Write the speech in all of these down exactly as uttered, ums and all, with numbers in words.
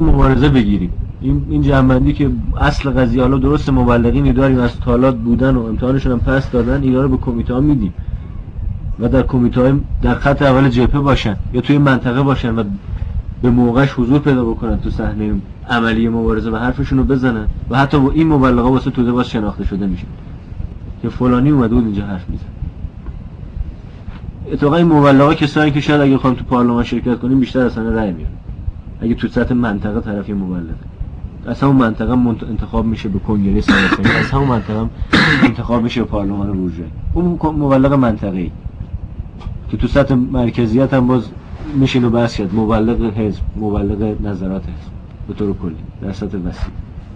مبارزه بگیریم. این این جنبندی که اصل قضیه، حالا درست مبلغینی داریم از طالات بودن و امتحانشون هم پس دادن، اینا رو به کمیته ها میدیم و در کمیته های در خط اول جبهه باشن یا توی منطقه باشن و به موقعش حضور پیدا بکنن تو صحنه عملی مبارزه و حرفشون رو بزنن و حتی با این مبلغا واسه توده باز شناخته شده میشه که فلانی اومده بود اینجا حرف میزنه. اتفاقا این مبلغا کسایی که شاید اگه بخوام تو پارلمان شرکت کنیم بیشتر اصلا رأی میارن. اگه تو سطح منطقه طرفی مبلغه، از همون منطقه انتخاب میشه به کنگره سالسانی، از همون منطقه انتخاب میشه به پارلمان بورژوایی. اون مبلغ منطقه‌ای که تو سطح مرکزیت هم باز میشینو بحث کرد، مبلغ حزب، مبلغ نظرات حزب به طور کلی در سطح وسیع.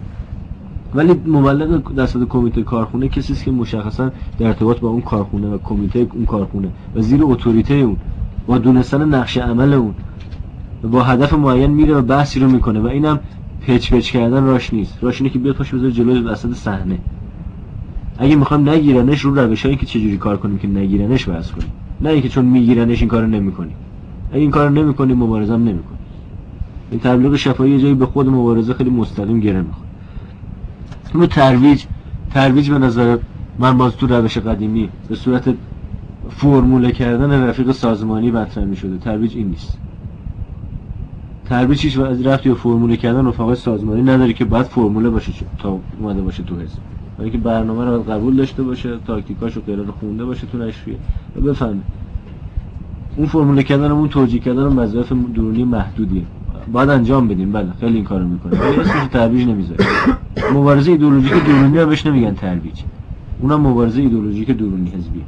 ولی مبلغ در سطح کمیته کارخونه کسی است که مشخصا در ارتباط با اون کارخونه و کمیته اون کارخونه و زیر اتوریته اون با دونستن نقش عمل اون با هدف معین میره و بحثی رو میکنه و اینم پچ پچ کردن راش نیست. راش اینه که بیاد پاش بذاره جلوی وسط صحنه. اگه میخوایم نگیرنش رو روشایی که چجوری کار کنیم که نگیرنش بحث کنیم، نه اینکه چون میگیرنش این کارو نمیکنیم. اگه این کارو نمیکنیم مبارزه هم نمیکنیم. این تبلیغ شفاهی یه جایی به خود مبارزه خیلی مستقیم گره میخوره. اما ترویج ترویج به نظر من باز تو روش قدیمی به صورت فرموله کردن رفیق سازمانی مطرح میشده. ترویج این نیست. ترویج هیچ رفتی به فرموله کردن رفقای سازمانی نداره که بعد فرموله باشه تا اومده باشه تو حزب. ولی که برنامه رو قبول داشته باشه، تاکتیکاشو غیره رو خونده باشه تو نشریه و بفهمه. اون فرموله کردن اون توجیه کردن وظایف درونی محدودیه. باید انجام بدیم، بله خیلی این کارو میکنه. ولی اسمش ترویج نمیذاره. مبارزه ایدئولوژیک درونی رو بهش نمیگن ترویج. اونم مبارزه ایدئولوژیک درونی حزبی.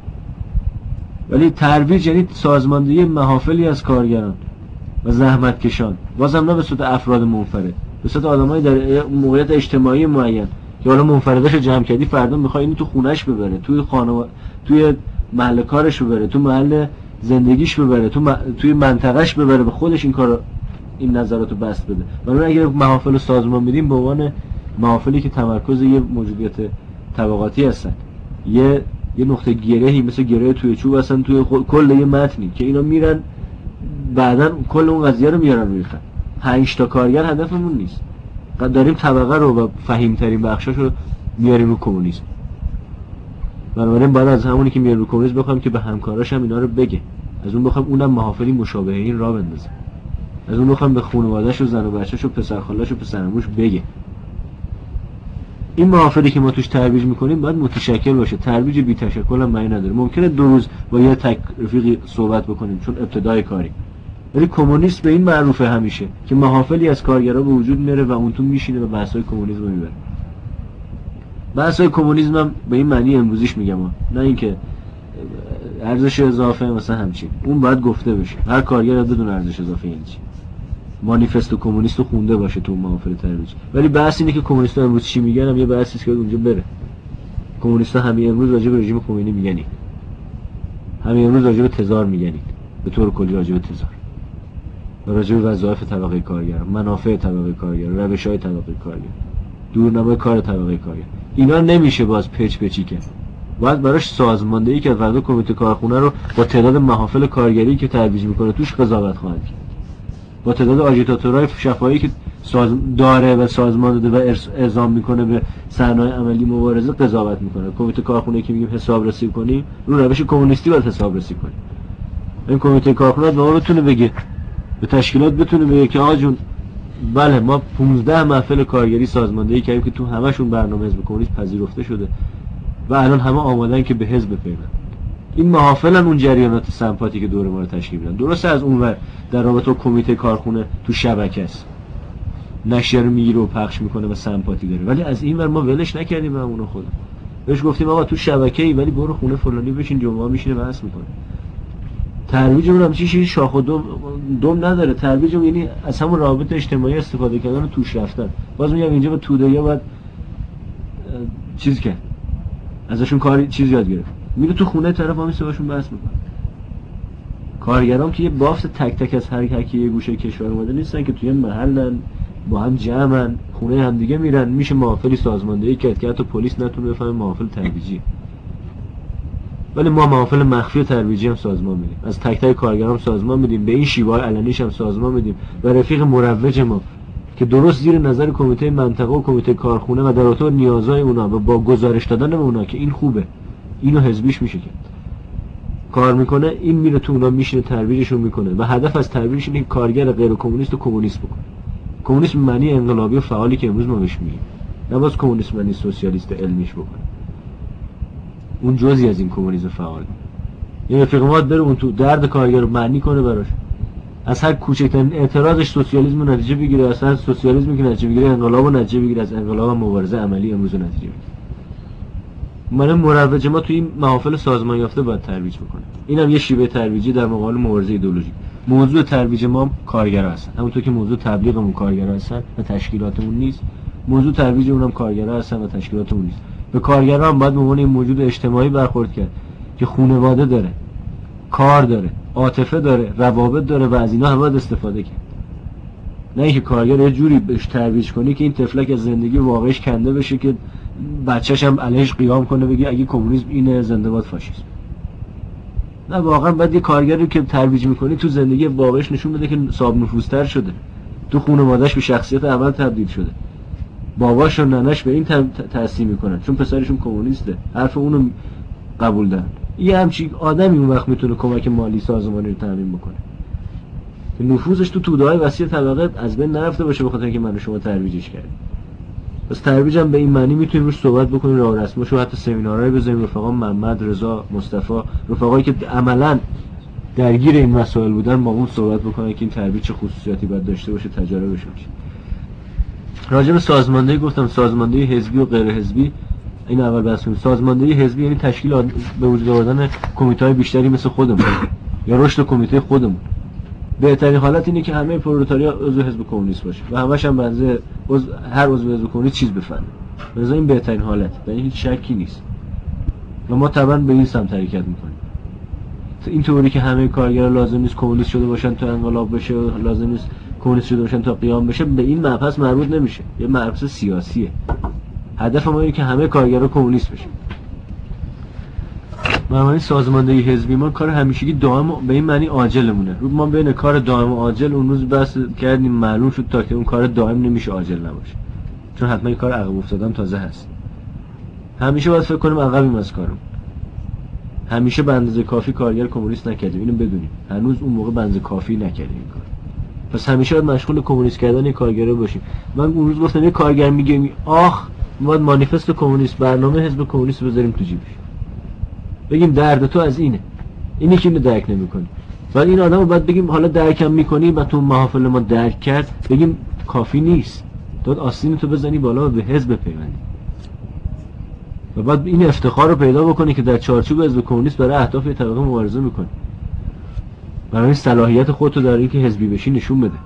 ولی ترویج یعنی سازماندهی محافلی از کارگران و زحمتکشان، بازم نه به صورت افراد منفرد، به صورت آدمای در موقعیت اجتماعی معین که حالا منفرداش جمع کردی، فردا میخواد اینو تو خونه‌اش ببره، توی خانواده، توی محل کارش ببره، تو محل زندگیش ببره، تو م... توی منطقه‌اش ببره، به خودش این کارو این نظراتو بست بده. ولی اگر محافل سازمان بدیم به عنوان محافلی که تمرکز یه موجودیت طبقاتی هستن، یه یه نقطه گرهی مثل گره توی چوب هستن توی خود... کل یه متنی که اینا میرن بعدن کل اون قضیه رو میارن روی خط. پنج تا کارگر هدفمون نیست. قد داریم طبقه رو و فهیم‌ترین بخشاش رو میاریم رو کمونیسم. بنابراین بعد از همونی که میاریم رو کمونیسم بخوام که به همکاراش هم اینا رو بگه. از اون بخوام اونم محافلی مشابه این را بندازه. از اون بخوام به خانواده‌اش و زن و بچه‌ش و پسر خاله‌اش و پسرعموش بگه. این محافلی که ما توش ترویج میکنیم باید متشکل باشه. ترویج بی تشکل هم معنی نداره. ممکنه دو روز با یه تک رفیقی صحبت بکنیم چون ابتدای کاری. ولی کمونیست به این معروفه همیشه که محافلی از کارگرا به وجود میاره و اون تو میشینه و بحث‌های کمونیسم رو میبره. بحث‌های کمونیسم هم به این معنی امروزیش میگم، نه اینکه ارزش اضافه مثلا همچین. اون باید گفته بشه. هر کارگر بدون ارزش اضافه یعنی چی. مانیفست کمونیست رو خونده باشه تو محافل ترویج. ولی بحث اینه که کمونیست‌ها امروز چی میگن هم یه بحثی است که اونجا بره. کمونیست‌ها همین امروز راجع به رژیم خمینی میگن. همین امروز راجع به تزار میگن. به طور کلی راجع به تزار. راجع به وظایف طبقه کارگر، منافع طبقه کارگر، روش‌های طبقه کارگر، دورنمای کار طبقه کارگر. اینا نمیشه باز پچ پچی کرد. باید براش سازماندهی که فردا کمیته کارخونه رو با تعداد محافل کارگری که ترویج میکنه توش قضاوت خواهد کرد. با تعداد آژیتاتورهای شفاهی که ساز داره و سازمان داده و اعزام میکنه به صحنه‌های عملی مبارزه قضاوت میکنه. کمیته کارخونه که میگیم حسابرسی کنیم، رو روش کمونیستی باید حسابرسی کنیم. این کمیته کارخونه ما بتونه بگه، به تشکیلات بتونه بگه که آقا جون بله ما پانزده محفل کارگری سازماندهی کردیم که تو همشون برنامه حزب کمونیست پذیرفته شده و الان همه آمادن که به حزب بپیوندن. این محافلن اون جریانات سمپاتی که دور ما رو تشکیل میدن. درسته از اونور در رابطه با کمیته کارخونه تو شبکه است، نشریه رو میگیره و پخش میکنه و سمپاتی داره، ولی از اینور ما ولش نکردیم همونو خود. بهش گفتیم آقا تو شبکه‌ای ولی برو خونه فلانی بشین، جمعه میشینه بحث میکنه. ترویجمون هم چیزی شاخ و دم دم نداره. ترویجمون یعنی از همون روابط اجتماعی استفاده کردن و توش رفتن. باز میگم اینجا به توده‌یا باید چیز کرد، ازشون کاری چیز یاد گرفت. میره تو خونه طرف همیشه باشون بحث میکنه. کارگرام که یه بافت تک تک از هر کی یه گوشه کشور اومده نیستن که توی محلن با هم جمعن، خونه هم دیگه میرن، میشه محافلی سازماندهی کرد که حتی پلیس نتونه بفهمه محافل ترویجی. ولی ما محافل مخفی و ترویجی هم سازمان میدیم، از تک تک کارگرام سازمان میدیم، به این شیوه علنیش هم سازمان میدیم و رفیق مروج ما که درست زیر نظر کمیته منطقه و کمیته کارخونه و در اتاق نیازهای اونا و با گزارش دادن به اونا که این خوبه، اینو حزبیش میشه کرد، کار میکنه، این میره تو اونا میشینه ترویجشون میکنه و هدف از ترویجش اینه که کارگر غیر کمونیست و کمونیست بکنه. کمونیسم معنی انقلابی و فعالی که امروز ما بهش میگیم، نه باز کمونیسم معنی سوسیالیست علمیش بکنه. اون جزئی از این کمونیسم فعال. یه رفیق ما بره اون تو درد کارگر رو معنی کنه براش، از هر کوچکترین اعتراضش سوسیالیسم رو نتیجه بگیره، از هر سوسیالیسمی که نتیجه بگیره انقلاب رو نتیجه بگیره، از انقلاب مبارزه عملی امروز رو نتیجه بگیره. من مروج ما توی این محافل سازمان یافته باید ترویج بکنه. اینم یه شیوه ترویجی در مقابل مبارزه ایدئولوژیک. موضوع ترویج ما کارگرا هستن، همونطور که موضوع تبلیغمون کارگرا هستن و تشکیلاتمون نیست، موضوع ترویج اونم کارگرا هستن و تشکیلاتمون نیست. به کارگرا هم باید به عنوان موجود اجتماعی برخورد کرد که خانواده داره، کار داره، عاطفه داره، روابط داره و از اینا هم باید استفاده کرد. نه اینکه کارگر یه جوری بهش ترویج کنی که این تفلک از زندگی واقعیش کنده بشه که بچه‌ش هم علیهش قیام کنه بگه اگه کمونیسم اینه زنده باد فاشیسم. نه، واقعا باید یه کارگری که ترویج میکنی تو زندگی واقعیش نشون بده که صاحب نفوذتر شده، تو خانواده‌اش به شخصیت اول تبدیل شده، باباش و ننه‌اش به این تأثیر میکنن چون پسرشون کمونیسته، حرف اونو قبول دارن. یه همچین آدمی اون وقت میتونه کمک مالی سازمانی رو تامین بکنه که نفوذش تو توده‌های وسیع طبقه از بین نرفته باشه به خاطر اینکه من و شما ترویجش کردیم. پس ترویج هم به این معنی میتونیم روش صحبت بکنیم، راه و رسمش و حتی سمینارهای بزنیم. رفقا محمد، رضا، مصطفی، رفقایی که عملاً درگیر این مسائل بودن با اون صحبت بکنن که این ترویج چه خصوصیاتی باید داشته باشه، تجاربش بشه. راجع به سازماندهی گفتم، سازماندهی حزبی و غیر حزبی. این اول بحث کنیم. سازماندهی حزبی یعنی تشکیل به وجود آوردن کمیته‌های بیشتری مثل خودمون یا رشد کمیته خودمون. بهترین حالت اینه که همه پرولتاریا عضو حزب کمونیست باشه و همش هم بنزه عضو هر عضو حزب کمونیست چیز بفهمه. مثلا این بهترین حالت، یعنی هیچ شکی نیست. و ما طبعا به این سمت حرکت می‌کنیم. این طوری که همه کارگرا لازم نیست کمونیست شده باشن تا انقلاب بشه، لازم نیست کمونیست شده باشن تا قیام بشه، به این مبحث مربوط نمیشه. یه مبحث سیاسیه. هدف ما اینه که همه کارگرا کمونیست بشن. بنابراین سازماندهی حزبی ما کار همیشگی دائم به این معنی عاجلمونه. رو ما بین کار دائم و عاجل اون روز بحث کردیم، معلوم شد تا که اون کار دائم نمیشه عاجل نباشه، چون حتما این کار عقب افتادن تازه هست. همیشه باید فکر کنیم عقبیم از کارم. همیشه به اندازه کافی کارگر کمونیست نکردیم، اینو بدونیم. هنوز اون موقع به اندازه کافی نکردیم این کار. پس همیشه باید مشغول کمونیست کردن کارگرا باشیم. من اون روز گفتم یه کارگر میگه آخ ما باید مانیفست کمونیست، برنامه حزب کمونیست بذاریم تو جیبش، بگیم درد تو از اینه، اینی که اینو درک نمی‌کنی. ولی این آدمو باید بگیم حالا درکم می‌کنی و تو محافل ما درک کرد، بگیم کافی نیست، تو آستین تو بزنی بالا و به حزب بپیوندی. و بعد این افتخار رو پیدا بکنی که در چارچوب حزب کمونیست برای اهداف یه طبقه مبارزه می‌کنی. برای این صلاحیت خودتو داری که حزبی بشی نشون بده.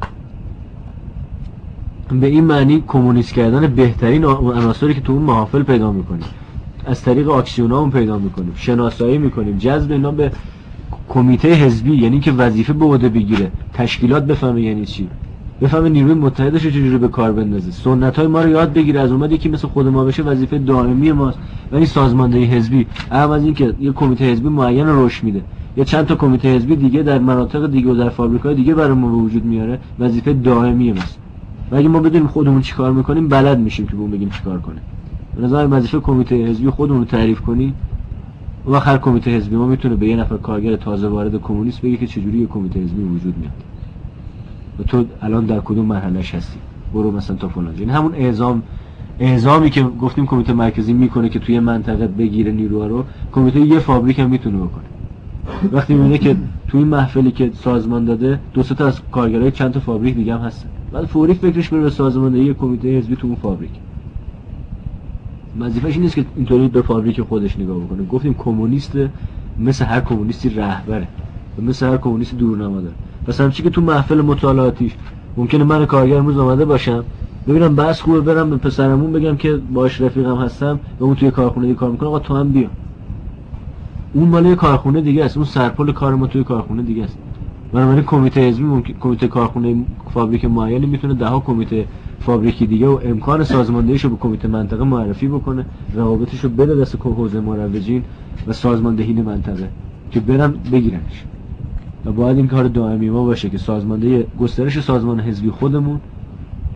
به این معنی کمونیست کردن بهترین عناصری که تو اون محافل پیدا می‌کنی. از طریق آکسیونامون پیدا میکنیم، شناسایی میکنیم، جذب اینا به کمیته حزبی، یعنی که وظیفه به عهده بگیره، تشکیلات بفهمه یعنی چی، بفهمه نیروی متحدش رو چجوری به کار بندازه، سنت‌های ما رو یاد بگیره، از اومد یکی مثل خود ما بشه وظیفه دائمی ماست. ولی سازماندهی حزبی علاوه از این که یه کمیته حزبی معین رو رشد میده، یا چند تا کمیته حزبی دیگه در مناطق دیگه و در فابریک‌های دیگه برای ما به وجود میاره، وظیفه دائمی ماست. و اگه ما بدونیم خودمون چیکار میکنیم بلد میشیم که بهمون بگیم چیکار کنه. به نظر وظیفه کمیته حزبی خودمون رو تعریف کنی و هر کمیته حزبی ما میتونه به یه نفر کارگر تازه وارد کمونیست بگه که چجوری یه کمیته حزبی وجود میاد و تو الان در کدوم مرحله‌اش هستی، برو مثلا تا فلان. این همون اعزام اعزامی که گفتیم کمیته مرکزی میکنه که توی منطقه بگیره نیروها رو، کمیته یه فابریک هم میتونه بکنه. وقتی میبینه که توی این محفلی که سازمان داده دو سه تا از کارگرای چند تا فابریک دیگه هم هستن، بعد فوری فکرش بره به سازماندهی کمیته حزبی تو اون فابریک. وظیفه‌ش این نیست که اینطوری به فابریک خودش نگاه بکنه. گفتیم کمونیست مثل هر کمونیستی رهبره و مثل هر کمونیستی دورنما داره. پس همچی که تو محفل مطالعاتیش ممکنه من کارگر امروز اومده باشم ببینم بس خوبه برم به پسرمون بگم که باش رفیقم هستم و اون توی کارخونه دیگه کار میکنه، آقا تو هم بیا. اون مال کارخونه دیگه است، اون سرپل کار ما توی کارخونه دیگه است. بنابراین کمیته حزبی ممکن کمیته کارخونه فابریک معینی میتونه ده ها کمیته فابریکی دیگه و امکان سازماندهیشو به کمیته منطقه معرفی بکنه، روابطشو بده دست حوزه مروجین و سازماندهی منطقه که برن بگیرنش. و باید این کار دائمی ما باشه که سازماندهی گسترش سازمان حزبی خودمون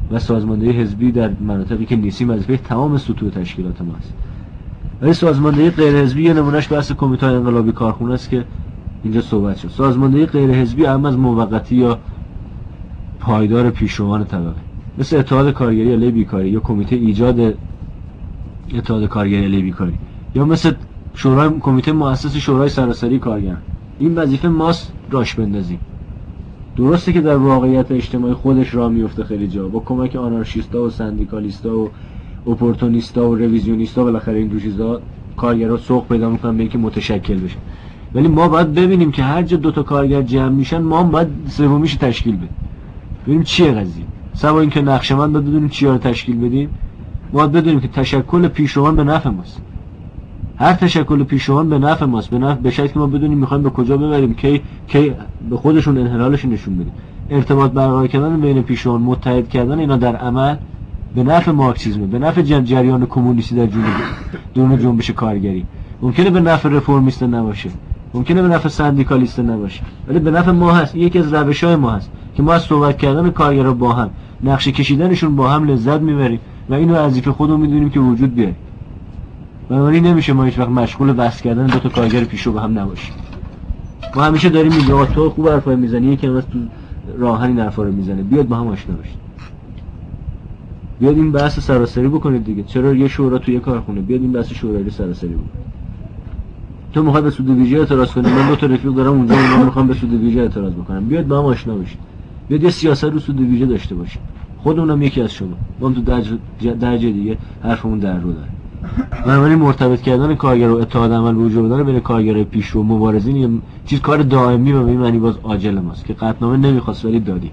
و سازماندهی حزبی در مناطقی که نیستیم وظیفه تمام سطوح تشکیلات ما است. ولی سازماندهی غیر حزبی یه نمونهش بحث کمیته انقلابی کارخونه است که اینجا صحبت شد. سازماندهی غیر حزبی هم از موقتی یا پایدار پیشروان طبقه، مثل اتحاد کارگری علیه بیکاری یا کمیته ایجاد اتحاد کارگری علیه بیکاری، یا مثل شورای کمیته مؤسس شورای سراسری کارگران. این وظیفه ماست راش بندازیم. درسته که در واقعیت اجتماعی خودش راه میفته خیلی جا با کمک آنارشیستا و سندیکالیستا و اپورتونیستا و رویزیونیستا، بالاخره این دو چیزا کارگرها سوق پیدا میکنن به اینکه متشکل بشن. ولی ما باید ببینیم که هر جا دو تا کارگر جمع میشن ما هم باید سومیش تشکیل بدیم، ببینیم چیه قضیه. سوا اینکه نقشه‌مند بدونیم چیا رو تشکیل بدیم، ما باید بدونیم که تشکل پیشروان به نفع ماست. هر تشکل پیشروان به نفع ماست، به نفع به شکلی که ما بدونیم میخوایم به کجا ببریم، کی کی به خودشون انحلالش نشون بدیم. ارتباط برقرار کردن بین پیشروان، متحد کردن اینا در عمل به نفع مارکسیسم، به نفع جریان کمونیستی در جنوب دوران جنبش کارگری. ممکنه به نفع رفرمیست نباشه، ممکنه به نفع سندیکالیست نباشه، ولی به نفع ما هست. یکی از روش‌های ما هست که ما از صحبت کردن کارگرا با هم، نقشه کشیدنشون با هم لذت میبریم و اینو وظیفه خودمون میدونیم که وجود بیاره. بنابراین نمیشه ما هیچ وقت مشغول بحث کردن دو تا کارگر پیشرو به هم نباشیم. ما همیشه داریم میگیم تو خوب حرفای میزنی، یکی هم از تو راهن این حرفا رو میزنه، بیاد با هم آشنا بشید، بیاد این بحث سراسری بکنید دیگه. چرا یه شورا توی یه کارخونه؟ بیاد این بحث شورایی سراسری بکنید. تو میخوای به سود ویژه اعتراض کنی، من دو تا رفیق دارم اونجا، اونا میخوام به سود ویژه اعتراض بکنم، بیاد با هم آشنا بشید، بیاد یه سیاست رو سود ویژه داشته باشیم. خودمونم یکی از شما، ما تو درجه درجه دیگه حرفمون در رو داره. بنابراین مرتبط کردن کارگر و اتحاد عمل وجود داره بین کارگرای پیشرو مبارزین یه چیز کار دائمی و به این معنی باز عاجل ماست که قطعنامه نمیخواست ولی دادی.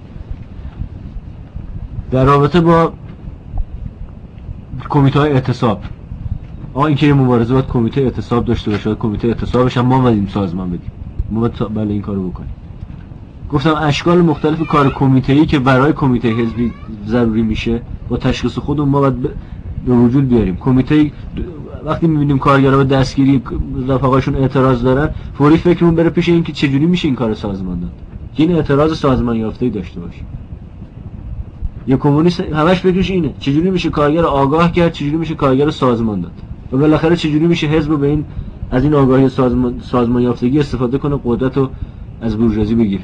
در رابطه با کمیته های اعتصاب، آ این که مبارزه باید کمیته اعتصاب داشته باشه، کمیته اعتصابش هم ما باید سازمان بدیم، ما باید بله این کارو بکنیم. گفتم اشکال مختلف کار کمیته‌ای که برای کمیته حزبی ضروری میشه با تشخیص خودمون ما باید به وجود بیاریم. کمیته وقتی میبینیم کارگرها به دستگیری رفقاشون اعتراض دارن، فوری فکرمون بره پیش این که چجوری میشه این کار سازمان داد، که این اعتراض سازمان یافته‌ای داشته باشه. یا کمونیست همش فکرش اینه چجوری میشه کارگر آگاه کرد، چجوری میشه کارگر سازمان داد و بالاخره چجوری میشه حزب به این از این آگاهی سازمان سازمان یافتگی استفاده کنه، قدرت رو از بورژوازی بگیره.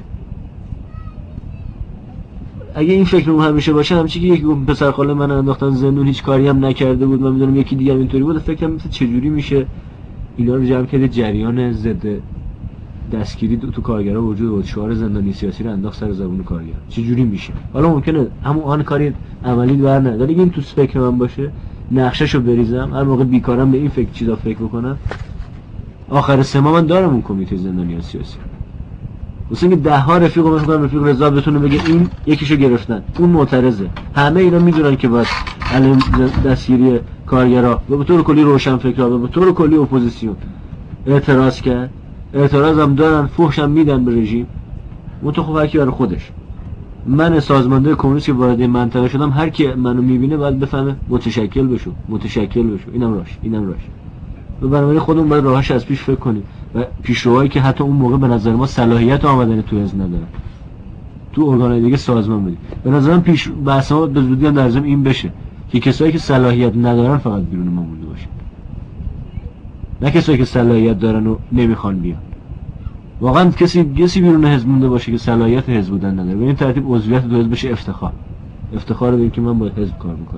اگه این فکر اون همیشه باشه، همچی که یکی گفت پسر خاله من انداختن زندون هیچ کاری هم نکرده بود، من میدونم یکی دیگه اینطوری بود، فکرم مثلا چجوری میشه اینا رو جمع کرد جریان ضد دستگیری تو کارگرها وجود بود، شعار زندانی سیاسی رو انداخت سر زبون کارگر. چجوری میشه؟ حالا ممکنه همون آن کاری عملی بر نه، ولی این تو فکر من باشه، نقشه‌شو بریزم، هر موقع بیکارم به این فکر چیزا فکر بکنم، آخر سه ماه من دارم اون کمیته زندانیان سیاسی. مثلا اینکه ده ها رفیق رو میگم رفیق رضا بتونه بگه این یکیشو گرفتن، اون معترضه، همه اینا میدونن که باید علی دستگیری کارگرها و به طور کلی روشن فکرها و به طور کلی اپوزیسیون اعتراض کرد. اعتراض هم دارن، فحش هم میدن به رژیم. اون تو خب هر کی برای خودش. من سازمانده کمونیست که وارد این منطقه شدم، هر کی منو میبینه باید بفهمه متشکل بشو، متشکل بشو، اینم راش، اینم راش. و بنابراین خودمون باید راهش از پیش فکر کنیم و پیشروهایی که حتی اون موقع به نظر ما صلاحیت آمدن تو حزب ندارن، تو ارگان‌های دیگه سازمان بدیم. به نظرم پیش بحث ما به زودی هم در ضمن این بشه که کسایی که صلاحیت ندارن فقط بیرون ما مونده باشن، نه کسایی که صلاحیت دارن و نمیخوان بیان. واقعا کسی کسی بیرون حزب مونده باشه که صلاحیت حزب بودن نداره، به این ترتیب عضویت دو حزب بشه افتخار. افتخار بگیم که من با حزب کار میکنم.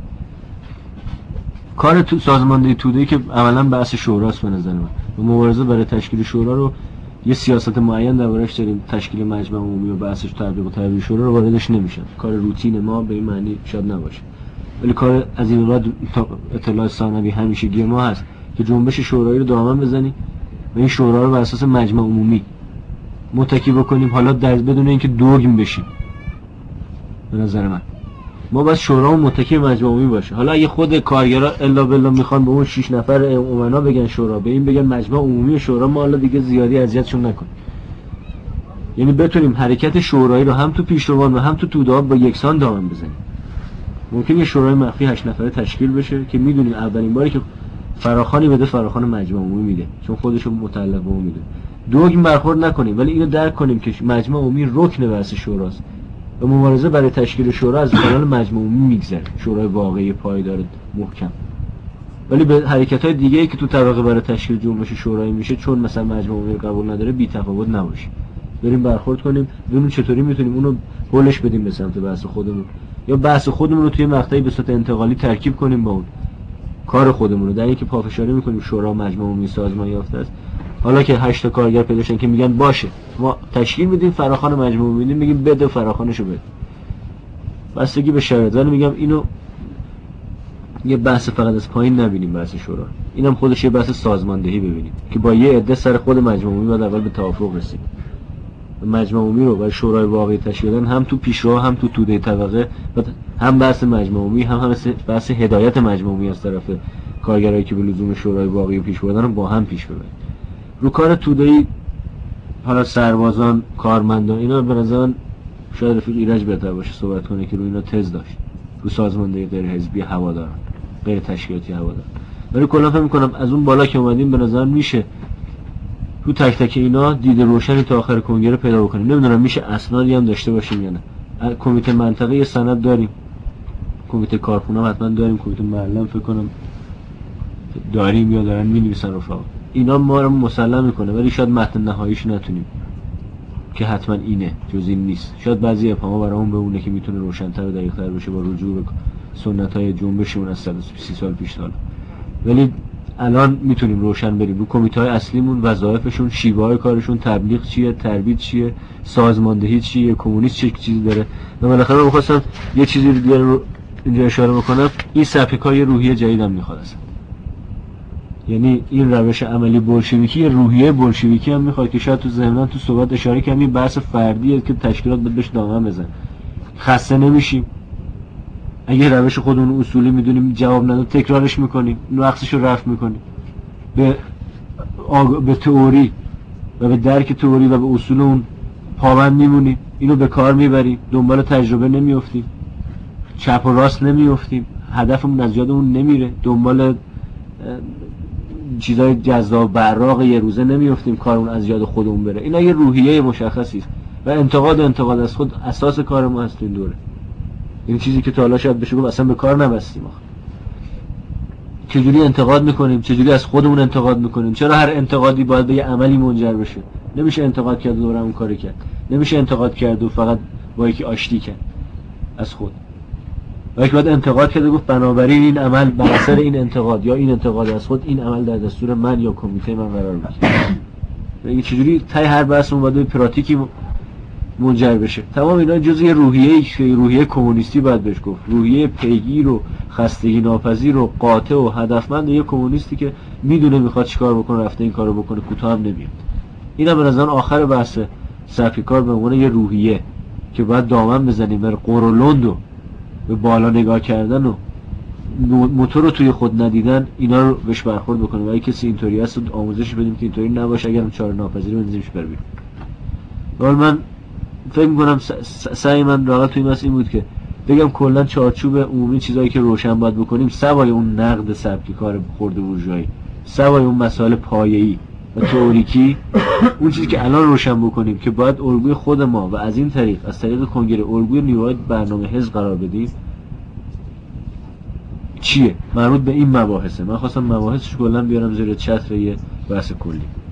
کار تو سازماندهی توده‌ای که عملاً بحث شوراست به نظر من. و مبارزه برای تشکیل شورا رو یه سیاست معین دربارش داریم، تشکیل مجمع عمومی و بحثش تطبیق و تدبیر شورا رو واردش نمیشن. کار روتین ما به این معنی شاید نباشه. ولی کار از این بعد اطلاع ثانوی همیشگی ما هست که جنبش شورایی رو دامن بزنیم و این شورا رو بر اساس مجمع عمومی متکی بکنیم، حالا در بدون اینکه دوگم بشیم. به نظر من ما باید شورا متکی مجمع عمومی باشه. حالا اگه خود کارگرا الا بالله میخوان به اون شش نفر امنا بگن شورا، به این بگن مجمع عمومی شورا، ما حالا دیگه زیادی اذیتشون نکنیم. یعنی بتونیم حرکت شورایی رو هم تو پیشروان و هم تو توده‌ها با یکسان دامن بزنیم. ممکن یه شورای مخفی هشت نفره تشکیل بشه که میدونیم اولین باری که فراخوانی بده فراخوان مجمع عمومی میده، چون خودشون متعلق به میده. دوگم برخورد نکنیم، ولی اینو درک کنیم که مجمع عمومی رکن بحث شوراست و مبارزه برای تشکیل شورا از کانال مجمع عمومی میگذره، شورای واقعی پایدار محکم. ولی به حرکت‌های دیگه‌ای که تو طبقه برای تشکیل جنبش شورایی میشه، چون مثلا مجمع عمومی قبول نداره، بی تفاوت نباشه، بریم برخورد کنیم ببینیم چطوری میتونیم اونو هولش بدیم به سمت بحث خودمون، یا بحث خودمون رو توی مقطعی به صورت انتقالی ترکیب کنیم با اون کار خودمون رو، در اینکه پافشاری میکنیم شورا مجمع عمومی سازمان یافته است. حالا که هشت تا کارگر پیدا شدن که میگن باشه ما تشکیل میدیم، فراخوان مجمع عمومی میدیم، میگیم بده فراخوانشو بده، بستگی به شرایط. ولی میگم اینو یه بحث فقط از پایین نبینیم، بحث شورا اینم خودش یه بحث سازماندهی ببینیم که با یه عده سر خود مجمع عمومی بعد اول به توافق رسیم. مجمع عمومی رو برای شورای واقعی تشکیل دادن هم تو پیشرو هم تو توده طبقه، هم بحث مجمع عمومی هم هم بحث هدایت مجمع عمومی از طرف کارگرایی که به لزوم شورای واقعی پیش بردن رو با هم پیش ببریم. رو کار توده‌ای حالا سربازان، کارمندان، اینا به نظر شاید رفیق ایرج بهتر باشه صحبت کنه که رو اینا تز داشت، رو سازماندهی غیر حزبی هواداران، غیر تشکیلاتی هواداران. ولی کلا فکر می‌کنم از اون بالا که اومدیم به نظر میشه تو تک تک اینا دید روشنی تا آخر کنگره پیدا بکنیم. نمیدونم میشه اسنادی هم داشته باشیم یا نه. کمیته منطقه یه سند داریم، کمیته کارخونه حتما داریم، کمیته محله فکر کنم داریم یا دارن می‌نویسن رفقا. اینا ما رو مسلم میکنه، ولی شاید متن نهاییش نتونیم که حتما اینه، جز این نیست. شاید بعضی افهام‌ها برامون بمونه که میتونه روشن‌تر و دقیق‌تر بشه با رجوع به سنت‌های جنبشمون از صد و سی سال پیش سال. ولی الان میتونیم روشن بریم رو کمیته‌های اصلیمون، وظایفشون، شیوه‌های کارشون، تبلیغ چیه، تربیت چیه، سازماندهی چیه، کمونیست چه چیزی داره. و بالاخره من می‌خواستم یه چیزی دیگه رو اینجا اشاره بکنم، این سبک‌های روحیه جدیدم میخواد اصلا. یعنی این روش عملی بولشویکی، روحیه بولشویکی هم میخواد که شاید تو ضمناً تو صحبت اشاره کردم، این بحث فردیه که تشکیلات باید بهش دامن بزنن. خسته نمیشیم اگه روش خودمون اصولی میدونیم جواب نداد، تکرارش میکنیم، نقصش رو رفع میکنیم، به آگ... به تئوری و به درک تئوری و به اصول اون پابند میمونیم، اینو به کار میبریم، دنبال تجربه نمیافتیم، چپ و راست نمیافتیم، هدفمون از یادمون نمیره، دنبال چیزای جذاب براق یه روزه نمیافتیم، کارمون از یاد خودمون بره. اینا یه روحیه مشخصی است و انتقاد انتقاد از خود اساس کار ما هست این دوره. این چیزی که تا حالا شاید بشه گفت اصلا به کار نبستیم. چجوری انتقاد میکنیم، چجوری از خودمون انتقاد میکنیم، چرا هر انتقادی باید به یه عملی منجر بشه؟ نمیشه انتقاد کرد و دوباره همون کاری کرد، نمیشه انتقاد کرد و فقط با یکی آشتی کرد از خود. ولی باید انتقاد کرده گفت بنابراین این عمل بر اثر این انتقاد یا این انتقاد از خود، این عمل در دستور من یا کمیته من قرار بگیره. این چجوری تای هر بحثمون باید به پراتیکی منجر بشه. تمام اینا جزء روحیه روحیه کمونیستی باید بهش گفت، روحیه پیگیر و خستگی ناپذیر و قاطع و هدفمند یه کمونیستی که میدونه میخواد چیکار بکنه، رفته این کارو بکنه، کوتاه هم نمیاد. اینا به نظر آخر بحث صفی کار به عنوان یه روحیه که باید دامن بزنیم بر قرولند و به بالا نگاه کردن و موتور رو توی خود ندیدن، اینا رو بهش برخورد بکنیم و اگه کسی اینطوری هست آموزش بدیم که اینطوری نباشه، اگرم چاره ناپذیری بنزیمش بر بیرون. ولی من فکر می‌کنم سعی من واقعا توی این بود که بگم کلا چارچوب عمومی چیزایی که روشن باید بکنیم، سوای اون نقد سبکی کار خرد بورژوایی، سوای اون مسائل پایه‌ای و تئوریکی، اون چیزی که الان روشن بکنیم که باید الگوی خود ما و از این طریق از طریق کنگره الگوی نیروهای برنامه حزب قرار بدیم چیه؟ مربوط به این مباحثه. من خواستم مباحثش کلا بیارم زیر چتر یه بحث کلی.